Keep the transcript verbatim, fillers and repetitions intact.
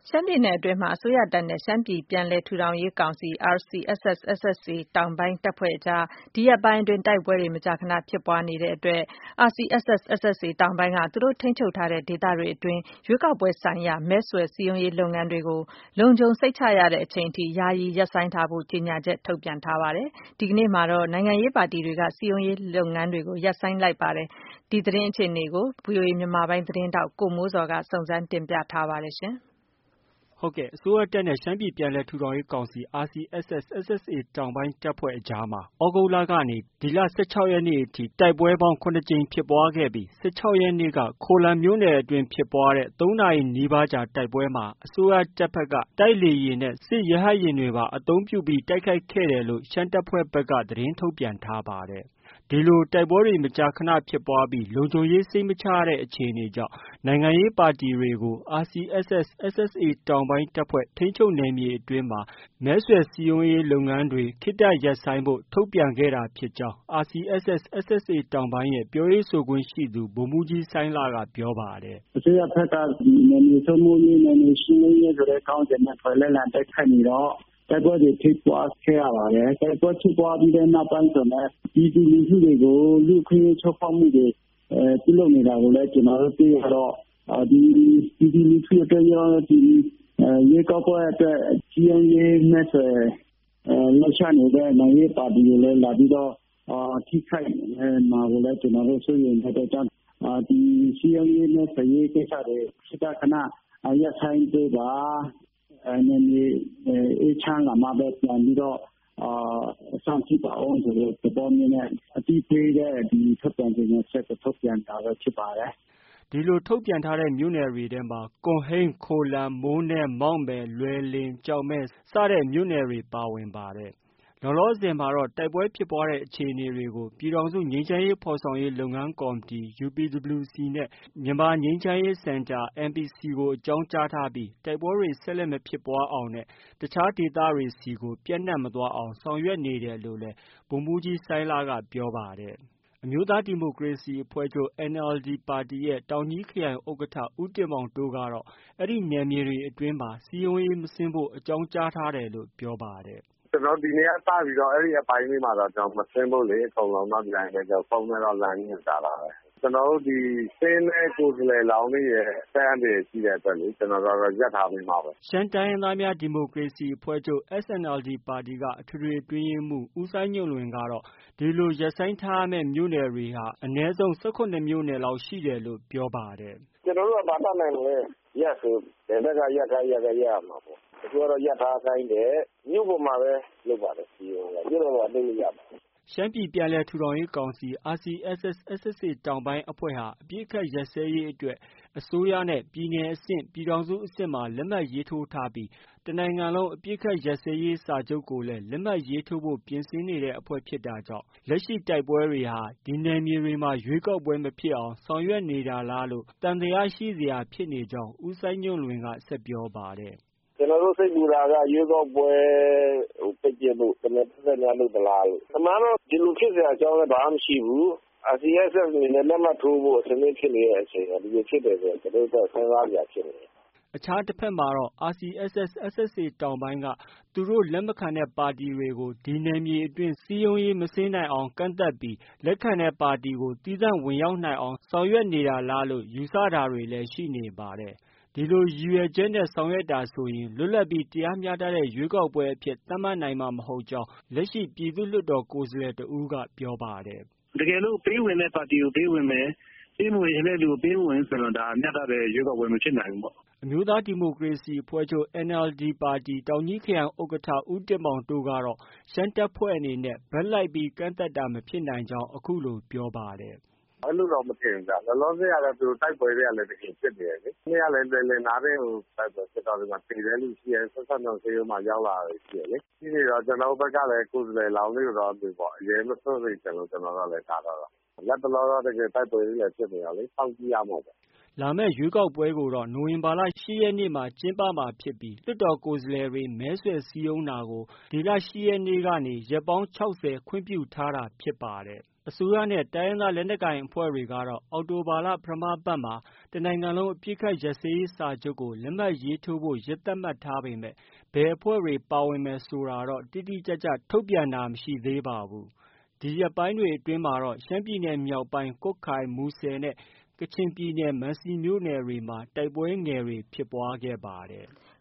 ရှမ်းပြည်နယ်အတွင်းမှာအစိုးရတပ်နဲ့ရှမ်းပြည်ပြန်လည်ထူထောင်ရေးကောင်စီ R C S S S S A တောင်ပိုင်းတပ်ဖွဲ့အကြားဒီရက်ပိုင်းအတွင်းတိုက်ပွဲတွေမကြာခဏဖြစ်ပွားနေတဲ့အတွက် R C S S S S A တောင်ပိုင်းကသူတို့ထိန်းချုပ်ထားတဲ့ဒေသတွေအတွင်းရွေးကောက်ပွဲဆိုင်ရာမဲဆွယ်စည်းရုံးရေးလုပ်ငန်းတွေကိုလုံခြုံစိတ်ချရတဲ့အချိန်ထိယာယီရပ်ဆိုင်းထားဖို့ကြေညာချက်ထုတ်ပြန်ထားပါတယ်။ဒီကနေ့မှာတော့နိုင်ငံရေးပါတီတွေကစည်းရုံးရေးလုပ်ငန်းတွေကိုရပ်ဆိုင်းလိုက်ပါတယ်။ဒီသတင်းအခြေအနေကို ဗွီအိုအေမြန်မာပိုင်းသတင်းထောက်ကိုမိုးဇော်ကစုံစမ်းတင်ပြထားပါတယ်ရှင်။ဟုတ်ကဲ့အစိုးရတပ်နဲ့ရှမ်းပြည်ပြန်လည်ထူထောင်ရေးကောင်စီ R C S S S S A တောင်ပိုင်းတပ်ဖွဲ့အကြားမှာဩဂုတ်လကနေဒီလ၁၆ရက်နေ့အထိတိုက်ပွဲပေါင်း၇ကြိမ်ဖြစ်ပွားခဲ့ပြီး၁၆ရက်နေ့ကခိုလမ်မြို့နယ်အတွင်းဖြစ်ပွားတဲ့၃နာရီနီးပါးကြာတိုက်ပွဲမှာအစိုးရတပ်ဘက်ကတိုက်လေယာဉ်နဲ့စစ်ရဟတ်ယာဉ်တွေပါအသုံးပြုပြီးတိုက်ခိုက်ခဲ့တယ်လို့ရှမ်းတပ်ဖွဲ့ဘက်ကသတင်းထုတ်ပြန်ထားပါတယ်။ဒီလိုတိုက်ပွဲတွေမကြာခဏဖြစ်ပွားပြီးလုံခြုံရေးစိတ်မချရတဲ့အခြေအနေကြောင့်နိုင်ငံရေးပါတီတွေကို R C S S S S A တောင်ပိုင်းတပ်ဖွဲ့ထိန်းချုပ်နယ်မြေအတွင်းမှာမဲဆွယ်စည်းရုံးရေးလုပ်ငန်းတွေခေတ္တရပ်ဆိုင်းဖို့ထုတ်ပြန်ခဲ့တာဖြစ်ကြောင်း R C S S S S A တောင်ပိုင်းရဲ့ပြောရေးဆိုခွင့်ရှိသူဗိုလ်မှူးကြီးစိုင်းလှကပြောပါတယ်။အစိုးရဘက်ကနယ်မြေစိုးမိုးရေးနယ်မြေရှင်းလင်းရေးဆိုတဲ့ကောင်းစဉ်နဲ့ဖွဲ့လက်လံတိုက်ခိုက်နေတော့တိုက်ပွဲတွေဖြစ်ပွားခဲ့ရပါတယ်။တိုက်ပွဲဖြစ်ပွားပြီးတဲ့နောက်ပိုင်းဆိုတော့ဒီဒီလူစုတွေကိုလူခွင့်ချုပ်ဖောက်မှုတွေအဲပြုလုပ်နေတာကိုလည်းကျွန်တော်တို့သိရတော့ဒီဒီဒီလူစုအတွက်ရောဒီရေကောက်ပွဲအတွက်ကြီးရင်ရေးမဲ့ဆွဲအဲလောက်ချနေတဲ့နိုင်ငံပါတီတွေလည်းလာပြီးတော့ထိခိုက်မှာကိုလည်းကျွန်တော်တို့ဆွေးနွေးတဲ့ကြောင့်ဒီစီရင်ရေးနဲ့ဆွေးနွေးကိစ္စတွေစိတ်ကခဏရဆိုင်ပေးပါအနေနဲ့အေးချမ်းလာမှပဲပြန်ပြီးတော့အာစံချိပါအောင်ဆိုတဲ့ပုံမျိုးနဲ့အတိအပေးတဲ့ဒီထုတ်ပြန်ခြင်းနဲ့ဆက်ထုတ်ပြန်တာပဲဖြစ်ပါတယ်။ဒီလိုထုတ်ပြန်ထားတဲ့မြို့နယ်တွေထဲမှာကွန်ဟိန်း၊ခိုလမ်၊မိုးနဲ၊မောက်မယ်၊လွယ်လင်၊ကျောက်မဲစတဲ့မြို့နယ်တွေပါဝင်ပါတယ်။လောလောဆယ်မှာတော့တိုက်ပွဲဖြစ်ပွားတဲ့အခြေအနေတွေကိုပြည်ထောင်စုငြိမ်းချမ်းရေးဖော်ဆောင်ရေးလုပ်ငန်းကော်မတီ U P W C နဲ့မြန်မာငြိမ်းချမ်းရေးစင်တာ M P C ကိုအကြောင်းကြားထားပြီးတိုက်ပွဲတွေဆက်လက်မဖြစ်ပွားအောင်နဲ့တခြားဒေသတွေဆီကိုပြန့်နှံ့မသွားအောင်ဆောင်ရွက်နေတယ်လို့လည်းဗိုလ်မှူးကြီးစိုင်းလှကပြောပါတယ်။အမျိုးသားဒီမိုကရေစီအဖွဲ့ချုပ် N L D ပါတီရဲ့တောင်ကြီးခရိုင်ဥက္ကဋ္ဌဦးတင်မောင်တိုးကတော့အဲဒီနယ်မြေတွေအတွင်းမှာစည်းရုံးရေးမဆင်းဖို့အကြောင်းကြားထားတယ်လို့ပြောပါတယ်။ကျွန်တော်ဒီနေ့ကစပြီးတော့အဲ့ဒီအပိုင်းလေးမှာတော့ကျွန်တော်မဆင်းဖို့လေအကုန်လုံးတော့ဒီတိုင်းပဲကျွန်တော်ဖုန်းနဲ့တော့လမ်းညွှန်ကြားလာတယ်ကျွန်တော်တို့ဒီစင်းတဲ့ကိုယ်စားလှယ်လောင်းလေးရဲ့ဆန်းတွေရှိတဲ့အတွက်လေကျွန်တော်တို့ရက်ထားပြီးမှာပဲရှမ်းတိုင်းရင်းသားများဒီမိုကရေစီအဖွဲ့ချုပ် S N L D ပါတီကအထွေထွေအတွင်းရေးမှူးဦးစိုင်းညွန့်လွင်ကတော့ဒီလိုရပ်ဆိုင်းထားမယ့်မြို့နယ်တွေဟာအနည်းဆုံး၁၇မြို့နယ်လောက်ရှိတယ်လို့ပြောပါတယ်ကျွန်တော်တို့ကဘာသာနိုင်လဲရက်ဆိုတဲ့ဘက်ကရက်ခိုင်းရက်ခိုင်းရမှာပေါ့သူကတော့ရက်ထားဆိုင်တယ်မြို့ပေါ်မှာပဲလုပ်ပါတယ်ဒီလိုမြို့တော်မှာအသိလို့ရပါတယ်ရှမ်းပြည်ပြန်လည်ထူထောင်ရေးကောင်စီ R C S S S S A တောင်ပိုင်းအဖွဲ့ဟာအပြစ်အခတ်ရပ်စဲရေးအတွက်အစိုးရနဲ့ပြည်နယ်အဆင့်ပြည်ထောင်စုအဆင့်မှာလက်မှတ်ရေးထိုးထားပြီးတနိုင်ငံလုံးအပြစ်အခတ်ရပ်စဲရေးစာချုပ်ကိုလည်းလက်မှတ်ရေးထိုးဖို့ပြင်ဆင်နေတဲ့အဖွဲ့ဖြစ်တာကြောင့်လက်ရှိတိုက်ပွဲတွေဟာဒီနယ်မြေတွေမှာရွေးကောက်ပွဲမဖြစ်အောင်ဆောင်ရွက်နေတာလားလို့သံသယရှိစရာဖြစ်နေကြောင်းဦးစိုင်းညွန့်လွင်ကဆက်ပြောပါတယ်ကျွန်တော်တို့စိတ်ပူတာကရွေးကောက်ပွဲဟိုပြည့်ပြည့်လို့တမန်တက်များလို့တလားလို့အမှန်တော့ဒီလိုဖြစ်စရာအကြောင်းလည်းဘာမှမရှိဘူး R C S S နဲ့လက်မှတ်ထိုးဖို့အစနစ်ဖြစ်နေတဲ့အချိန်ကဒီလိုဖြစ်တယ်ဆိုတော့ကျွန်တော်တို့စဉ်းစားကြဖြစ်နေတယ်အခြားတစ်ဖက်မှာတော့ R C S S S S A တောင်ပိုင်းကသူတို့လက်မခံတဲ့ပါတီတွေကိုဒီနယ်မြေအတွင်းစည်းရုံးရေးမဆင်းနိုင်အောင်ကန့်သတ်ပြီးလက်ခံတဲ့ပါတီကိုသီးသန့်ဝင်ရောက်နိုင်အောင်ဆောင်ရွက်နေတာလားလို့ယူဆတာတွေလည်းရှိနေပါတယ်ဒီလိုရည်ရွယ်ချက်နဲ့ဆောင်ရွက်တာဆိုရင်လွတ်လပ်ပြီးတရားမျှတတဲ့ရွေးကောက်ပွဲအဖြစ်သတ်မှတ်နိုင်မှာမဟုတ်ကြောင်းလက်ရှိပြည်သူ့လွှတ်တော်ကိုယ်စားလှယ်တဦးကပြောပါတယ်တကယ်လို့ပေးဝင်တဲ့ပါတီကိုပေးဝင်မယ်ပေးမဝင်တဲ့လူကိုပေးမဝင်ဆိုတော့ဒါမျှတတဲ့ရွေးကောက်ပွဲမဖြစ်နိုင်ဘူးပေါ့အမျိုးသားဒီမိုကရေစီအဖွဲ့ချုပ် N L D ပါတီတောင်ကြီးခရိုင်ဥက္ကဋ္ဌဦးတင်မောင်တိုးကတော့ရှမ်းတပ်ဖွဲ့အနေနဲ့ဘက်လိုက်ပြီးကန့်သက်တာမဖြစ်နိုင်ကြောင်းအခုလိုပြောပါတယ်အဲ့လိုတော့မထင်ဘူးကြာလောလောဆယ်ကတော့သူတိုက်ပွဲတွေကလည်းတကယ်ဖြစ်နေတယ်လေနေ့ကလည်းလည်းနားတဲ့ဟိုတိုက်ပွဲဖြစ်တော့ဒီမှာပြည်တယ်လူရှိရဲဆက်ဆက်တော့ဆေးရုံမှာရောက်လာတယ်ရှိရလေဒီနေ့တော့ကျွန်တော်ဘက်ကလည်းကိုယ်စားလှယ်လောင်းလေးတော့ဒီပေါ့အရင်မဆွတ်စိတ်ကျွန်တော်ကျွန်တော်ကလည်းကားတော့လက်တလောတော့တကယ်တိုက်ပွဲတွေလည်းဖြစ်နေရလေစောင့်ကြည့်ရမှာပေါ့လာမယ့်ရွေးကောက်ပွဲကိုတော့နိုဝင်ဘာလ၈ရက်နေ့မှာကျင်းပမှာဖြစ်ပြီးလွှတ်တော်ကိုယ်စားလှယ်တွေမဲဆွယ်စည်းရုံးတာကိုဒီလ၈ရက်နေ့ကနေရက်ပေါင်း၆၀ခွင့်ပြုထားတာဖြစ်ပါတယ်။အစိုးရနဲ့တိုင်းရင်းသားလက်နက်ကိုင်အဖွဲ့တွေကတော့အောက်တိုဘာလပထမပတ်မှာတစ်နိုင်ငံလုံးအပစ်အခတ်ရပ်စဲရေးစာချုပ်ကိုလက်မှတ်ရေးထိုးဖို့ရက်သတ်မှတ်ထားပေမဲ့ဘယ်အဖွဲ့တွေပါဝင်မယ်ဆိုတာတော့တိတိကျကျထုတ်ပြန်တာမရှိသေးပါဘူး။ ဒီရက်ပိုင်းတွေအတွင်းမှာတော့ရှမ်းပြည်နယ်မြောက်ပိုင်းကွတ်ခိုင်၊မူဆယ်နဲ့ကချင်ပြည်နယ်မံစီမြို့နယ်တွေမှာတိုက်ပွဲငယ်တွေဖြစ်ပွားခဲ့ပါတယ်။